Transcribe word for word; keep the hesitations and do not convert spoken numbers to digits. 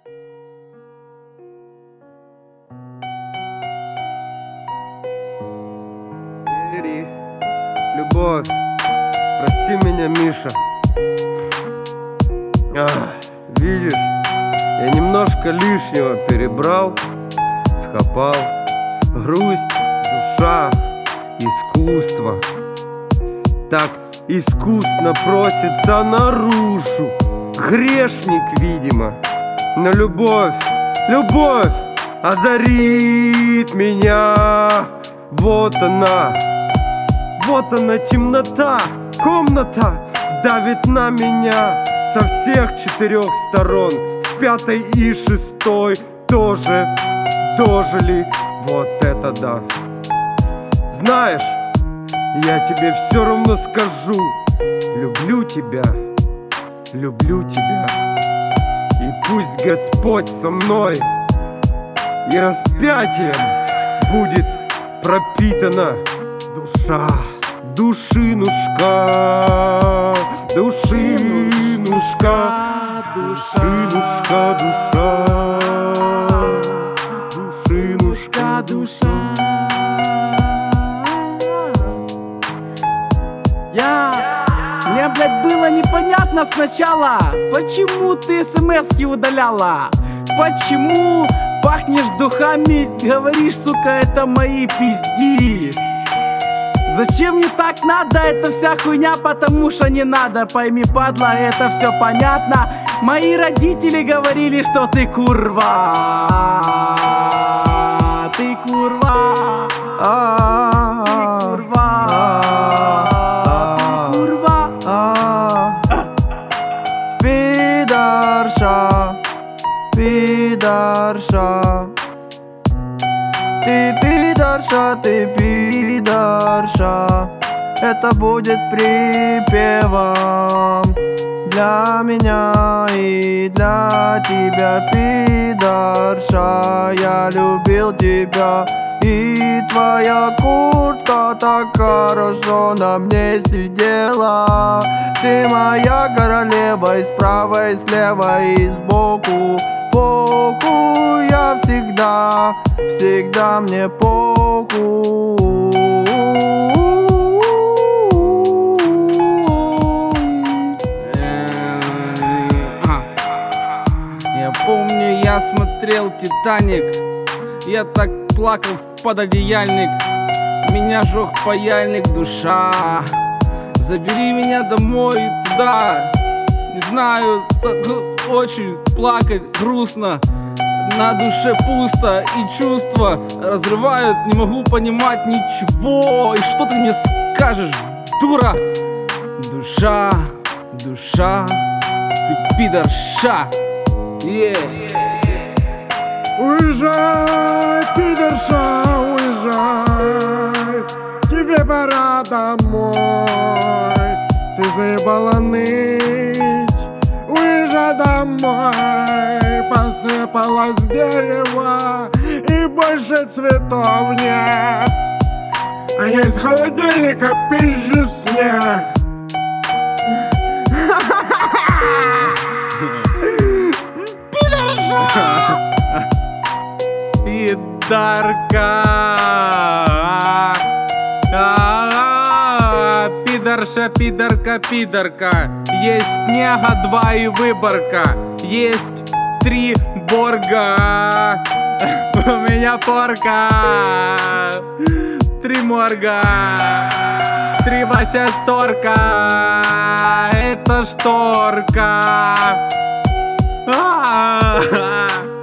Любовь, прости меня, Миша. Ах, видишь, я немножко лишнего перебрал, схапал. Грусть, душа, искусство так искусно просится наружу. Грешник, видимо, но любовь, любовь озарит меня. Вот она, вот она темнота, комната давит на меня со всех четырех сторон. С пятой и шестой тоже дожили. Вот это да. Знаешь, я тебе все равно скажу: люблю тебя, люблю тебя. И пусть Господь со мной, и распятием будет пропитана душа, душинушка, душинушка, душинушка, душа, душинушка, душа. Я... Мне, блядь, было непонятно сначала, почему ты смс-ки удаляла, почему пахнешь духами, говоришь, сука, это мои пизди. Зачем мне так надо, это вся хуйня, потому что не надо, пойми, падла, это все понятно. Мои родители говорили, что ты курва, ты курва, ты курва, ты курва. Пидорша, пидорша, ты пидорша, ты пидорша. Это будет припевом для меня и для тебя, пидорша. Я любил тебя, и твоя куртка так хорошо на мне сидела. Ты моя королева, и справа, и слева, и сбоку. Похуй, я всегда, всегда мне похуй. Я помню, я смотрел «Титаник», я так плакал в пододеяльник, меня жёг паяльник, душа. Забери меня домой туда, не знаю, так очень плакать грустно. На душе пусто, и чувства разрывают, не могу понимать ничего. И что ты мне скажешь, дура? Душа, душа, ты пидорша. Yeah. Уезжай, пидорша, уезжай, тебе пора домой. Ты заебала ныть, уезжай домой. Посыпалось дерево, и больше цветов нет, а я из холодильника пизжу снег. Пидорка, пидорша, пидорка, пидорка. Есть снега два и выборка. Есть три борга. У меня порка. Три морга. Три Вася торка. Это шторка. А-а-а.